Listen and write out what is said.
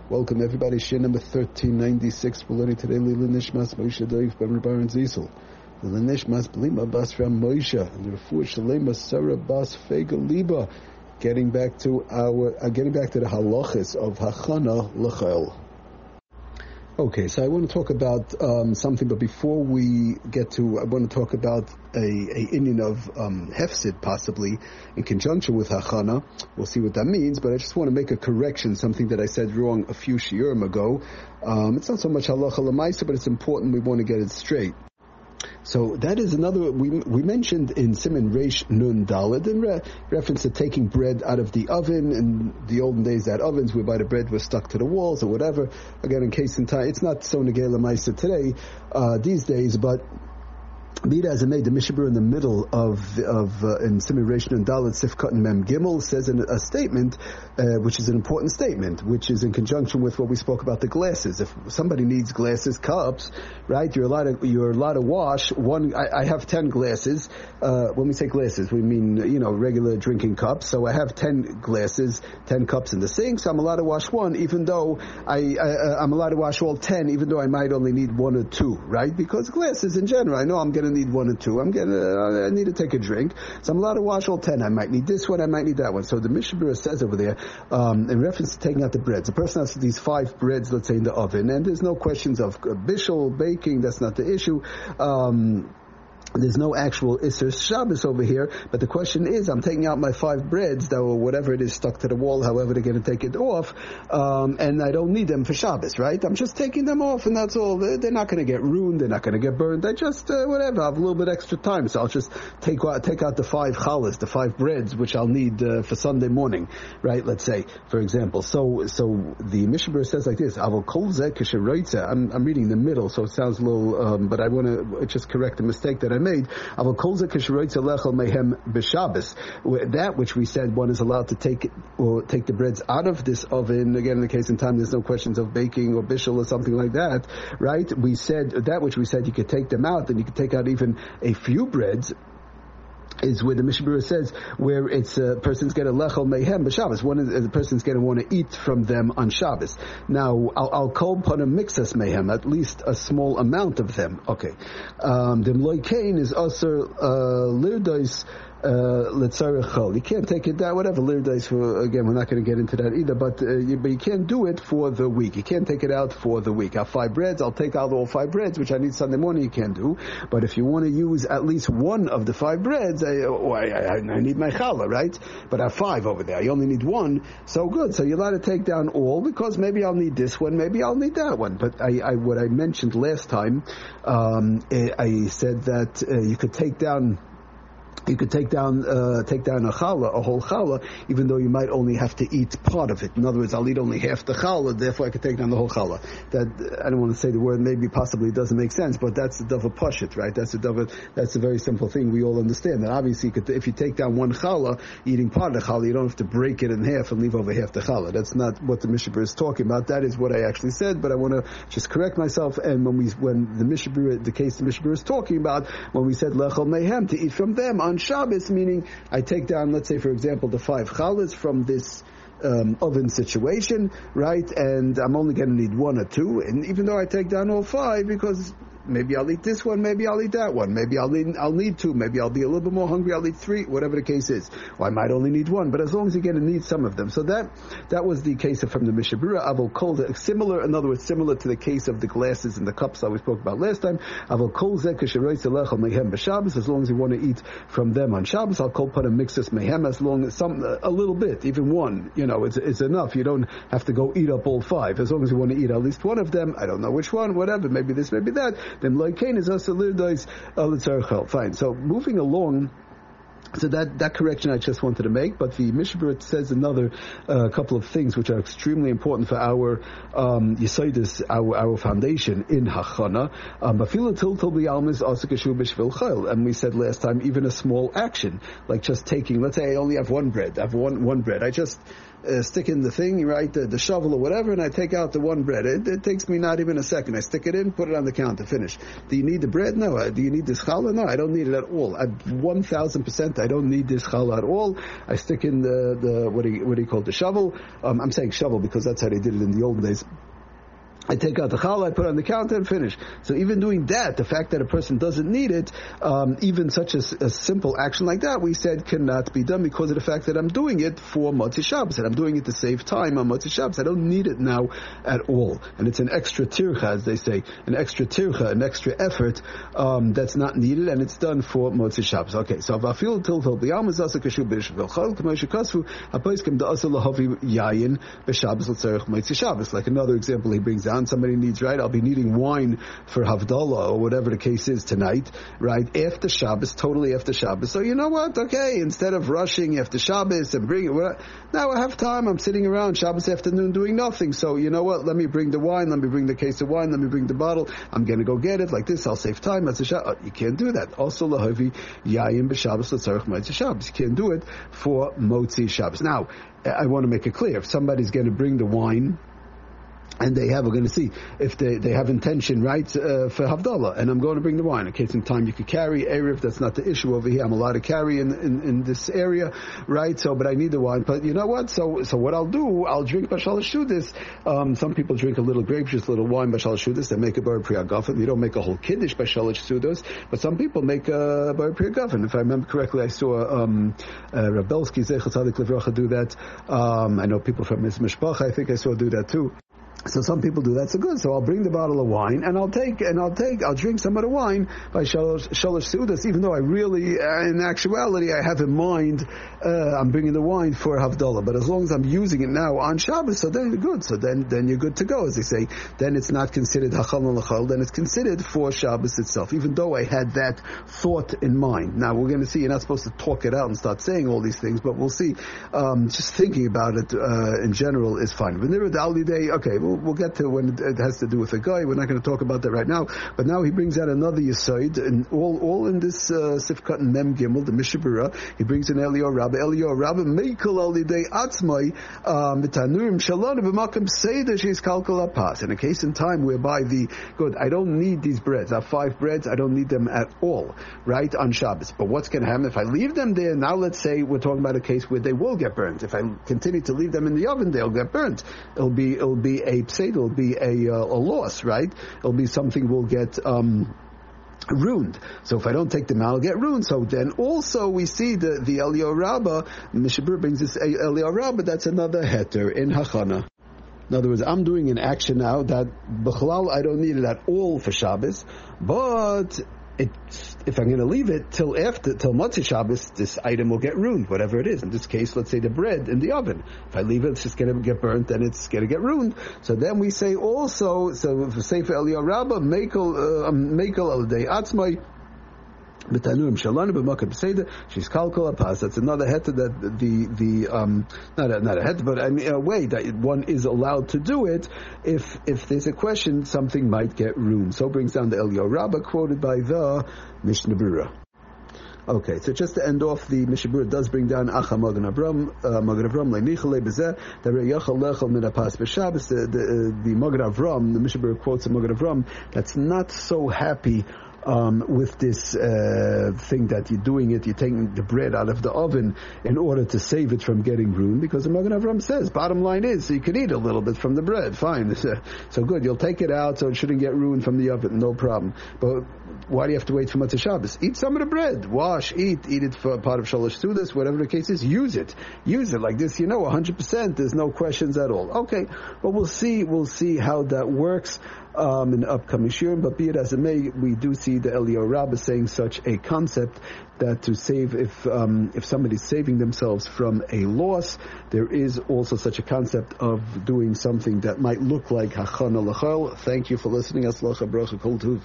Welcome everybody. Shir number 1396. We're learning today Lila Nishmas Moshe Doif Ben Rabbi and Zisel. Lila Nishmas Blima Bas Ram Moshe and the Refuah Shalema Sarah Bas Fega Liba. Getting back to the halachas of Hachana L'Chol. Okay, so I want to talk about something, but before we get to, I want to talk about a inyan of hefsid, possibly in conjunction with hachana. We'll see what that means, but I just want to make a correction, something that I said wrong a few shiurim ago. It's not so much halacha l'maisa, but it's important. We want to get it straight. So that is another, we mentioned in Siman Reish Nun Daled, in reference to taking bread out of the oven. In the olden days, that ovens whereby the bread was stuck to the walls or whatever. Again, in case in time, it's not so negei l'maisa today, these days, but be it as it may, the Mishabur in the middle in Siman Reish Nun Daled Sifkat and Mem Gimel says in a statement, which is an important statement, which is in conjunction with what we spoke about the glasses. If somebody needs glasses, cups, right? You're allowed to wash one. I have 10 glasses. When we say glasses, we mean regular drinking cups. So I have 10 glasses, 10 cups in the sink. So I'm allowed to wash one, even though I'm allowed to wash all 10, even though I might only need one or two, right? Because glasses in general, I know I'm going to need one or two. I need to take a drink. So I'm allowed to wash all 10. I might need this one, I might need that one. So the Mishabura says over there, in reference to taking out the breads, the person has these 5 breads, let's say, in the oven, and there's no questions of bishul, baking, that's not the issue. There's no actual Isser Shabbos over here, but the question is, I'm taking out my 5 breads, or whatever it is stuck to the wall, however they're going to take it off, and I don't need them for Shabbos, right? I'm just taking them off, and that's all. They're not going to get ruined, they're not going to get burned, I just, whatever, I have a little bit extra time, so I'll just take out the 5 challahs, the 5 breads, which I'll need for Sunday morning, right? Let's say, for example. So the Mishabur says like this, I'm reading the middle, so it sounds a little, but I want to just correct the mistake that I made. That which we said one is allowed to take the breads out of this oven. Again, in the case in time, there's no questions of baking or bishul or something like that, right? We said that which we said you could take them out, and you could take out even a few breads, is where the Mishabura says where it's a person's going to lechol mehem b'Shabbos. The person's going to want to eat from them on Shabbos. Now, I'll call upon a mixas mehem, at least a small amount of them. Okay. The mloi kain is also lirdois letzarechol. You can't take it down, whatever lirdois for. Again, we're not going to get into that either. But you can't do it for the week. You can't take it out for the week. I have 5 breads. I'll take out all 5 breads, which I need Sunday morning. You can't do. But if you want to use at least one of the 5 breads, I need my challah, right? But I have 5 over there. I only need 1. So good. So you're allowed to take down all, because maybe I'll need this one, maybe I'll need that one. But what I mentioned last time, I said that you could take down a challah, a whole challah, even though you might only have to eat part of it. In other words, I'll eat only half the challah, therefore I could take down the whole challah. That, I don't want to say the word, maybe possibly it doesn't make sense, but that's the dava pashit, right? That's a very simple thing we all understand. That obviously, if you take down one challah, eating part of the challah, you don't have to break it in half and leave over half the challah. That's not what the Mishabur is talking about. That is what I actually said, but I want to just correct myself. And when the Mishabur, the case the Mishabur is talking about, when we said lechol mehem, to eat from them on Shabbos, meaning I take down, let's say, for example, the 5 challahs from this oven situation, right? And I'm only going to need 1 or 2, and even though I take down all 5, because maybe I'll eat this one, maybe I'll eat that one, maybe I'll need 2, maybe I'll be a little bit more hungry, I'll eat 3, whatever the case is. Or I might only need 1, but as long as you're going to need some of them. So that was the case from the Mishabura. Avol kol zeh, similar, in other words, similar to the case of the glasses and the cups that we spoke about last time. Avol kol zeh kasheroitz lechol mehem b'Shabbos, as long as you want to eat from them on Shabbos. I'll call upon a mixus mehem, as long as a little bit, even 1, it's enough. You don't have to go eat up all 5. As long as you want to eat at least 1 of them, I don't know which one, whatever, maybe this, maybe that, then loikain is also lirdois letzarechol. Fine. So moving along. So that correction I just wanted to make, but the Mishabur says another couple of things which are extremely important for our Yesodis, our foundation in Hachana. And we said last time, even a small action, like just taking, let's say I only have 1 bread, I have one bread, I just stick in the thing, right, the shovel or whatever, and I take out the one bread. It takes me not even a second. I stick it in, put it on the counter, finish. Do you need the bread? No. Do you need this challah? No, I don't need it at all. At 1,000%, I don't need this challah at all. I stick in the what do you call it, the shovel? I'm saying shovel because that's how they did it in the old days. I take out the challah, I put it on the counter and finish. So even doing that, the fact that a person doesn't need it, even such a simple action like that, we said cannot be done because of the fact that I'm doing it for Motzi Shabbos, and I'm doing it to save time on Motzi Shabbos. I don't need it now at all. And it's an extra tircha, as they say, an extra tircha, an extra effort, that's not needed, and it's done for Motzi Shabbos. Okay, so Vafil Tilfel B'Yamazasa Kashu B'Shvel Chol K'Moshe Kasvu HaPoiskim Da'asa Lahavi Yayin B'Shabbos L'Tzarech Motzi Shabbos. Like another example he brings out. Somebody needs, right, I'll be needing wine for Havdalah or whatever the case is tonight, right, after Shabbos, totally after Shabbos. So you know what, okay, instead of rushing after Shabbos and bring it, now I have time, I'm sitting around Shabbos afternoon doing nothing, so you know what, let me bring the wine, let me bring the case of wine, let me bring the bottle, I'm going to go get it, like this, I'll save time, you can't do that. Also, Lahavi Yayim B'Shabbos L'Tzarech Motzi Shabbos, you can't do it for Motzi Shabbos. Now, I want to make it clear, if somebody's going to bring the wine, and we're going to see if they have intention, right, for Havdalah, and I'm going to bring the wine. In case in time you could carry Erev, that's not the issue over here. I'm allowed to carry in this area, right, but I need the wine. But you know what, so what I'll do, I'll drink Bashal Shudis. Some people drink a little grape juice, a little wine Bashal Shudis, they make a Bar Priya Gafen. You don't make a whole Kiddush Bashal Shudis, but some people make a Bar Priya Gafen. If I remember correctly, I saw Rabelski, Zechel Tzadik Levracha do that. I know people from Miss Mishpach, I think I saw do that too. So some people do that. So good. So I'll bring the bottle of wine and I'll drink some of the wine by Shalosh Seudas, even though I really, in actuality, I have in mind, I'm bringing the wine for Havdalah. But as long as I'm using it now on Shabbos, so then you're good. So then you're good to go, as they say. Then it's not considered Hachal L'Chal, then it's considered for Shabbos itself, even though I had that thought in mind. Now we're going to see, you're not supposed to talk it out and start saying all these things, but we'll see. Just thinking about it, in general is fine. Okay, we'll get to when it has to do with a guy. We're not going to talk about that right now. But now he brings out another Yesod, and all in this Sifkat and Mem Gimel, the Mishabura. He brings in Eliyahu Rabba Meikol Alidei Atzmai Mitanurim Shalom B'Makam Seder She's Kalkal Apas. In a case in time whereby I don't need these breads. I have 5 breads. I don't need them at all, right, on Shabbos. But what's going to happen if I leave them there? Now let's say we're talking about a case where they will get burnt. If I continue to leave them in the oven, they'll get burnt. It'll be a pseid, it'll be a loss, right? It'll be something will get ruined. So if I don't take them out, I'll get ruined. So then also we see the Eliyahu Rabbah, Mishabur brings this Eliyahu Rabbah, that's another heter in Hachana. In other words, I'm doing an action now that B'chalal I don't need it at all for Shabbos, but if I'm going to leave it till Motzi Shabbos, this item will get ruined, whatever it is. In this case, let's say the bread in the oven. If I leave it, it's just going to get burnt, then it's going to get ruined. So then we say also, so for Sefer Eliyahu Rabbah, Meikol Al-Dei Atzmai, B'tanurim Shalana B'Makam Seder, she's Kalkal Apas. That's another heter that not a heter, but I mean a way that one is allowed to do it if there's a question, something might get ruined. So brings down the Eliyahu Rabbah quoted by the Mishnah Berurah. Okay, so just to end off, the Mishabur does bring down Acha Magen Avram Le'nichale Bezeh the Reyachal Lechal Min Apas B'Shabbos. The Magen Avram, the Mishabur quotes the Magen Avram that's not so happy with this thing that you're doing it, you're taking the bread out of the oven in order to save it from getting ruined, because the Magen Avram says, bottom line is, so you can eat a little bit from the bread, fine, so good, you'll take it out so it shouldn't get ruined from the oven, no problem. But why do you have to wait for Motzei Shabbos? Eat some of the bread, wash, eat it for part of Shalosh Sudas, whatever the case is, use it like this, 100%, there's no questions at all. Okay, well we'll see how that works in the upcoming shiur, but be it as it may, we do see the Eliyahu Rabbah saying such a concept that to save, if somebody's saving themselves from a loss, there is also such a concept of doing something that might look like Hachana L'Chol. Thank you for listening. Atzlacha Bracha Kol Tuv.